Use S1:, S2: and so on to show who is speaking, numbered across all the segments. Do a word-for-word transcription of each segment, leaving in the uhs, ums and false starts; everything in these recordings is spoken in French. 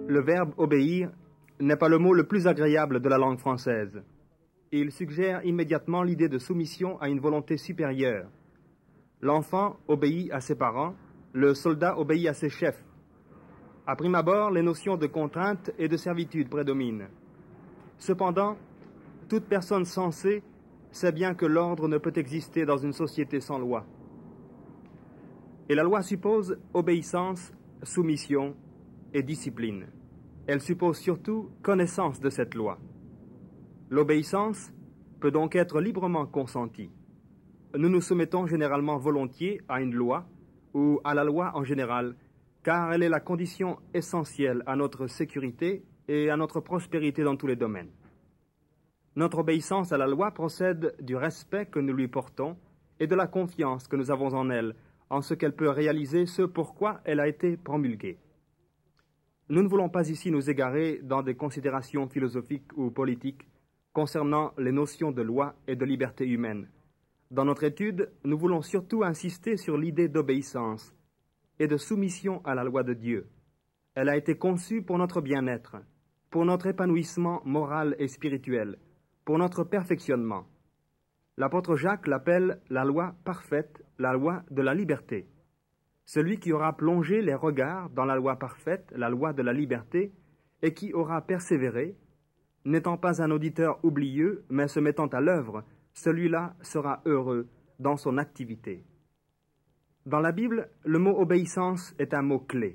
S1: Le verbe obéir n'est pas le mot le plus agréable de la langue française. Il suggère immédiatement l'idée de soumission à une volonté supérieure. L'enfant obéit à ses parents, le soldat obéit à ses chefs. À prime abord, les notions de contrainte et de servitude prédominent. Cependant, toute personne sensée sait bien que l'ordre ne peut exister dans une société sans loi. Et la loi suppose obéissance, soumission et discipline. Elle suppose surtout connaissance de cette loi. L'obéissance peut donc être librement consentie. Nous nous soumettons généralement volontiers à une loi ou à la loi en général, car elle est la condition essentielle à notre sécurité et à notre prospérité dans tous les domaines. Notre obéissance à la loi procède du respect que nous lui portons et de la confiance que nous avons en elle, en ce qu'elle peut réaliser ce pourquoi elle a été promulguée. Nous ne voulons pas ici nous égarer dans des considérations philosophiques ou politiques concernant les notions de loi et de liberté humaine. Dans notre étude, nous voulons surtout insister sur l'idée d'obéissance et de soumission à la loi de Dieu. Elle a été conçue pour notre bien-être, pour notre épanouissement moral et spirituel, pour notre perfectionnement. L'apôtre Jacques l'appelle la loi parfaite, la loi de la liberté. Celui qui aura plongé les regards dans la loi parfaite, la loi de la liberté, et qui aura persévéré, n'étant pas un auditeur oublieux, mais se mettant à l'œuvre, celui-là sera heureux dans son activité. Dans la Bible, le mot obéissance est un mot clé.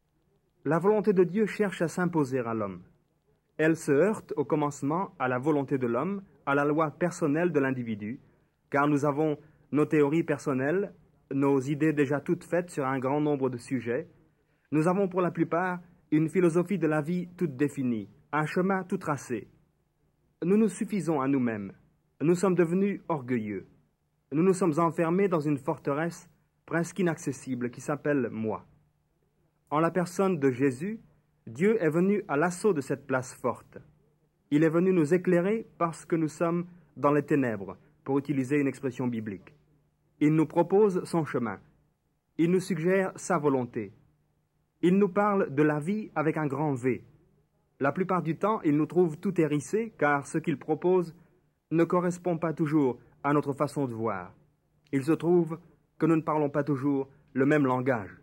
S1: La volonté de Dieu cherche à s'imposer à l'homme. Elle se heurte au commencement à la volonté de l'homme, à la loi personnelle de l'individu, car nous avons nos théories personnelles, nos idées déjà toutes faites sur un grand nombre de sujets. Nous avons pour la plupart une philosophie de la vie toute définie, un chemin tout tracé. Nous nous suffisons à nous-mêmes. Nous sommes devenus orgueilleux. Nous nous sommes enfermés dans une forteresse presque inaccessible qui s'appelle moi. En la personne de Jésus, Dieu est venu à l'assaut de cette place forte. Il est venu nous éclairer parce que nous sommes dans les ténèbres, pour utiliser une expression biblique. Il nous propose son chemin. Il nous suggère sa volonté. Il nous parle de la vie avec un grand V. La plupart du temps, il nous trouve tout hérissé, car ce qu'il propose ne correspond pas toujours à notre façon de voir. Il se trouve que nous ne parlons pas toujours le même langage.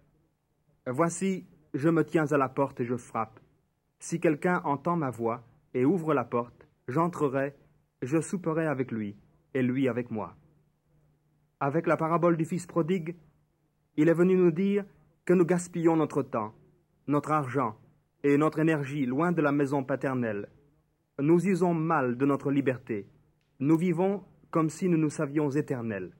S1: Voici, je me tiens à la porte et je frappe. Si quelqu'un entend ma voix et ouvre la porte, j'entrerai, je souperai avec lui, et lui avec moi. Avec la parabole du fils prodigue, il est venu nous dire que nous gaspillons notre temps, notre argent et notre énergie loin de la maison paternelle. Nous usons mal de notre liberté. Nous vivons comme si nous nous savions éternels.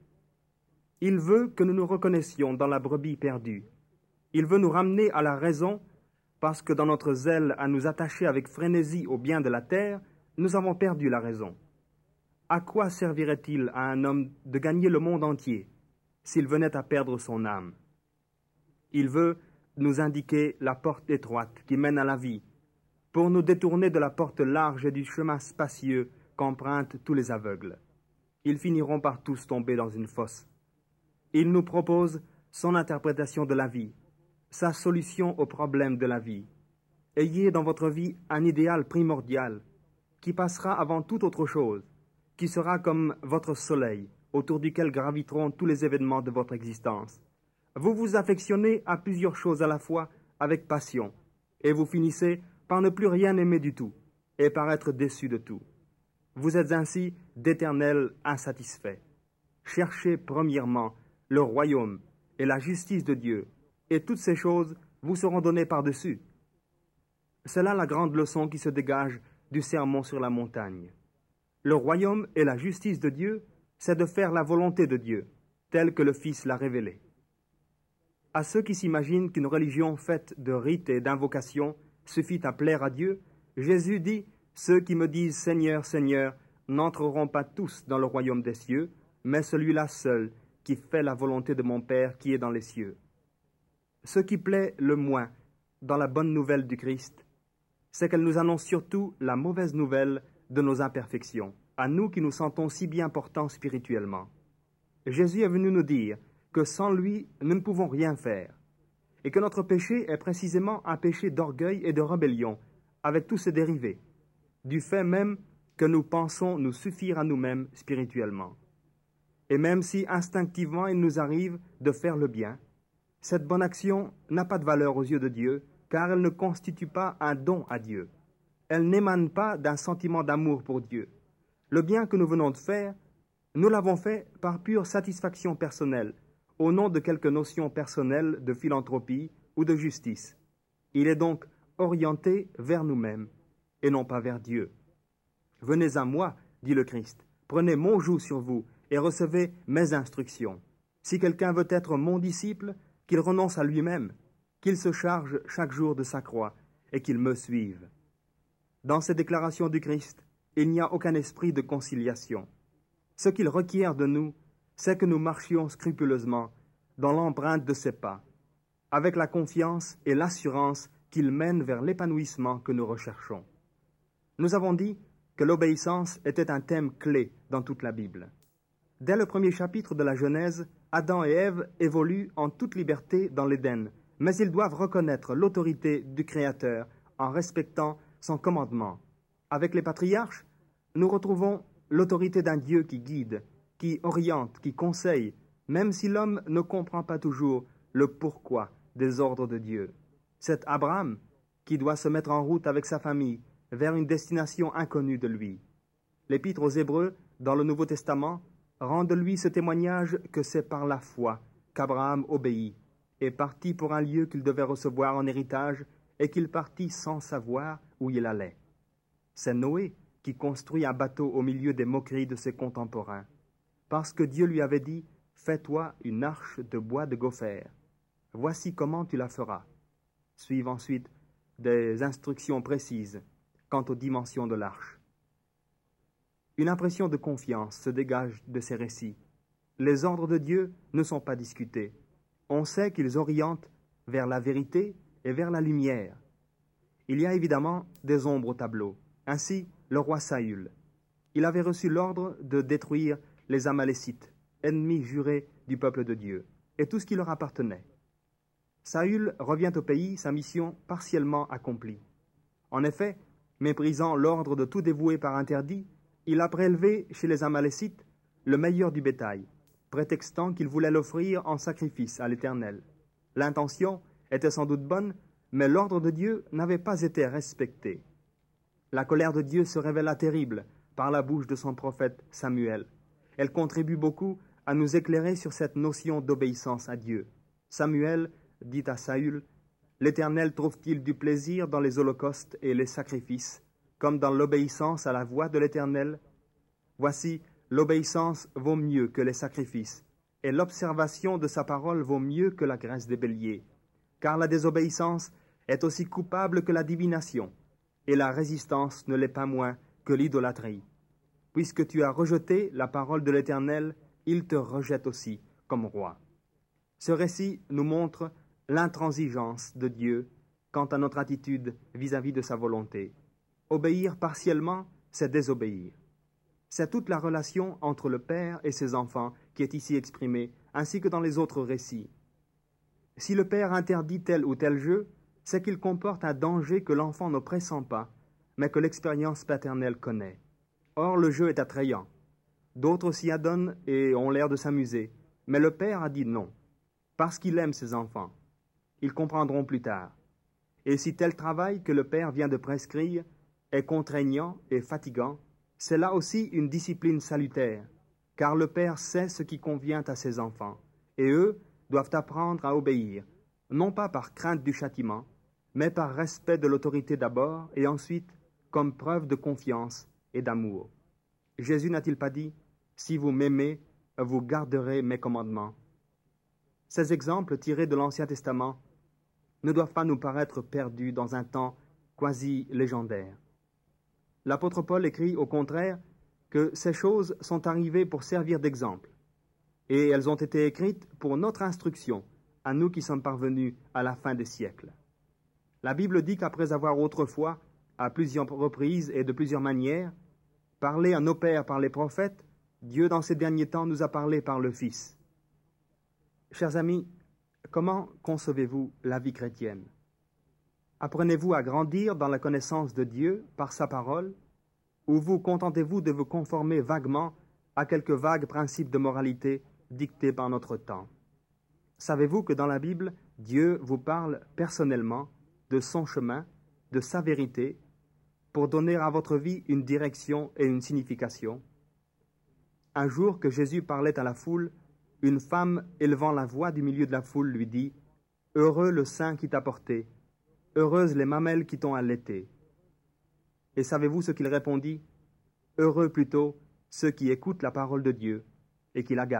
S1: Il veut que nous nous reconnaissions dans la brebis perdue. Il veut nous ramener à la raison parce que dans notre zèle à nous attacher avec frénésie aux biens de la terre, nous avons perdu la raison. À quoi servirait-il à un homme de gagner le monde entier s'il venait à perdre son âme? Il veut nous indiquer la porte étroite qui mène à la vie, pour nous détourner de la porte large et du chemin spacieux qu'empruntent tous les aveugles. Ils finiront par tous tomber dans une fosse. Il nous propose son interprétation de la vie, sa solution aux problèmes de la vie. Ayez dans votre vie un idéal primordial qui passera avant toute autre chose, qui sera comme votre soleil, autour duquel graviteront tous les événements de votre existence. Vous vous affectionnez à plusieurs choses à la fois avec passion, et vous finissez par ne plus rien aimer du tout, et par être déçu de tout. Vous êtes ainsi d'éternels insatisfaits. Cherchez premièrement le royaume et la justice de Dieu, et toutes ces choses vous seront données par-dessus. C'est là la grande leçon qui se dégage du sermon sur la montagne. Le royaume et la justice de Dieu, c'est de faire la volonté de Dieu, telle que le Fils l'a révélée. À ceux qui s'imaginent qu'une religion faite de rites et d'invocations suffit à plaire à Dieu, Jésus dit « Ceux qui me disent Seigneur, Seigneur, n'entreront pas tous dans le royaume des cieux, mais celui-là seul qui fait la volonté de mon Père qui est dans les cieux. » Ce qui plaît le moins dans la bonne nouvelle du Christ, c'est qu'elle nous annonce surtout la mauvaise nouvelle de nos imperfections, à nous qui nous sentons si bien portants spirituellement. Jésus est venu nous dire que sans lui, nous ne pouvons rien faire. et que notre péché est précisément un péché d'orgueil et de rébellion, avec tous ses dérivés, du fait même que nous pensons nous suffire à nous-mêmes spirituellement. Et même si instinctivement il nous arrive de faire le bien, cette bonne action n'a pas de valeur aux yeux de Dieu, car elle ne constitue pas un don à Dieu. Elle n'émane pas d'un sentiment d'amour pour Dieu. Le bien que nous venons de faire, nous l'avons fait par pure satisfaction personnelle, au nom de quelques notions personnelles de philanthropie ou de justice. Il est donc orienté vers nous-mêmes, et non pas vers Dieu. « Venez à moi, dit le Christ, prenez mon joug sur vous, et recevez mes instructions. Si quelqu'un veut être mon disciple, qu'il renonce à lui-même, qu'il se charge chaque jour de sa croix, et qu'il me suive. » Dans ces déclarations du Christ, il n'y a aucun esprit de conciliation. Ce qu'il requiert de nous, c'est que nous marchions scrupuleusement dans l'empreinte de ses pas, avec la confiance et l'assurance qu'il mène vers l'épanouissement que nous recherchons. Nous avons dit que l'obéissance était un thème clé dans toute la Bible. Dès le premier chapitre de la Genèse, Adam et Ève évoluent en toute liberté dans l'Éden, mais ils doivent reconnaître l'autorité du Créateur en respectant son commandement. Avec les patriarches, nous retrouvons l'autorité d'un Dieu qui guide, qui oriente, qui conseille, même si l'homme ne comprend pas toujours le pourquoi des ordres de Dieu. C'est Abraham qui doit se mettre en route avec sa famille vers une destination inconnue de lui. L'Épître aux Hébreux, dans le Nouveau Testament, rend de lui ce témoignage que c'est par la foi qu'Abraham obéit et partit pour un lieu qu'il devait recevoir en héritage et qu'il partit sans savoir où il allait. C'est Noé qui construit un bateau au milieu des moqueries de ses contemporains, parce que Dieu lui avait dit « Fais-toi une arche de bois de gopher. Voici comment tu la feras. » Suivent ensuite des instructions précises quant aux dimensions de l'arche. Une impression de confiance se dégage de ces récits. Les ordres de Dieu ne sont pas discutés. On sait qu'ils orientent vers la vérité et vers la lumière. Il y a évidemment des ombres au tableau. Ainsi, le roi Saül. Il avait reçu l'ordre de détruire les Amalécites, ennemis jurés du peuple de Dieu, et tout ce qui leur appartenait. Saül revient au pays, sa mission partiellement accomplie. En effet, méprisant l'ordre de tout dévouer par interdit, il a prélevé chez les Amalécites le meilleur du bétail, prétextant qu'il voulait l'offrir en sacrifice à l'Éternel. L'intention était sans doute bonne, mais l'ordre de Dieu n'avait pas été respecté. La colère de Dieu se révéla terrible par la bouche de son prophète Samuel. Elle contribue beaucoup à nous éclairer sur cette notion d'obéissance à Dieu. Samuel dit à Saül, « L'Éternel trouve-t-il du plaisir dans les holocaustes et les sacrifices, comme dans l'obéissance à la voix de l'Éternel? Voici, l'obéissance vaut mieux que les sacrifices, et l'observation de sa parole vaut mieux que la graisse des béliers, car la désobéissance est aussi coupable que la divination, et la résistance ne l'est pas moins que l'idolâtrie. Puisque tu as rejeté la parole de l'Éternel, il te rejette aussi comme roi. » Ce récit nous montre l'intransigeance de Dieu quant à notre attitude vis-à-vis de sa volonté. Obéir partiellement, c'est désobéir. C'est toute la relation entre le Père et ses enfants qui est ici exprimée, ainsi que dans les autres récits. Si le Père interdit tel ou tel jeu, c'est qu'il comporte un danger que l'enfant ne pressent pas, mais que l'expérience paternelle connaît. Or, le jeu est attrayant. D'autres s'y adonnent et ont l'air de s'amuser, mais le Père a dit non, parce qu'il aime ses enfants. Ils comprendront plus tard. Et si tel travail que le Père vient de prescrire est contraignant et fatigant, c'est là aussi une discipline salutaire, car le Père sait ce qui convient à ses enfants, et eux doivent apprendre à obéir, non pas par crainte du châtiment, mais par respect de l'autorité d'abord, et ensuite comme preuve de confiance et d'amour. Jésus n'a-t-il pas dit « Si vous m'aimez, vous garderez mes commandements » Ces exemples tirés de l'Ancien Testament ne doivent pas nous paraître perdus dans un temps quasi légendaire. L'apôtre Paul écrit au contraire que ces choses sont arrivées pour servir d'exemple, et elles ont été écrites pour notre instruction, à nous qui sommes parvenus à la fin des siècles. La Bible dit qu'après avoir autrefois, à plusieurs reprises et de plusieurs manières, parlé à nos pères par les prophètes, Dieu dans ces derniers temps nous a parlé par le Fils. Chers amis, Comment concevez-vous la vie chrétienne? Apprenez-vous à grandir dans la connaissance de Dieu par sa parole, ou vous contentez-vous de vous conformer vaguement à quelques vagues principes de moralité dictés par notre temps? Savez-vous que dans la Bible, Dieu vous parle personnellement de son chemin, de sa vérité, pour donner à votre vie une direction et une signification? Un jour que Jésus parlait à la foule, une femme élevant la voix du milieu de la foule lui dit « Heureux le sein qui t'a porté, heureuses les mamelles qui t'ont allaité. » Et savez-vous ce qu'il répondit? « Heureux plutôt ceux qui écoutent la parole de Dieu et qui la gardent. »